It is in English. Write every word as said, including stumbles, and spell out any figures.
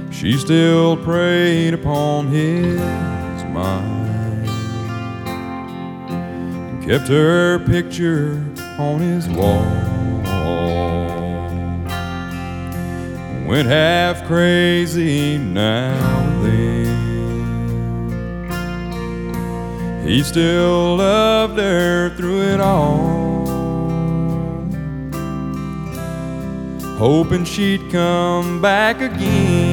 she still preyed upon his mind and kept her picture on his wall. Went half crazy now and then. He still loved her through it all, hoping she'd come back again.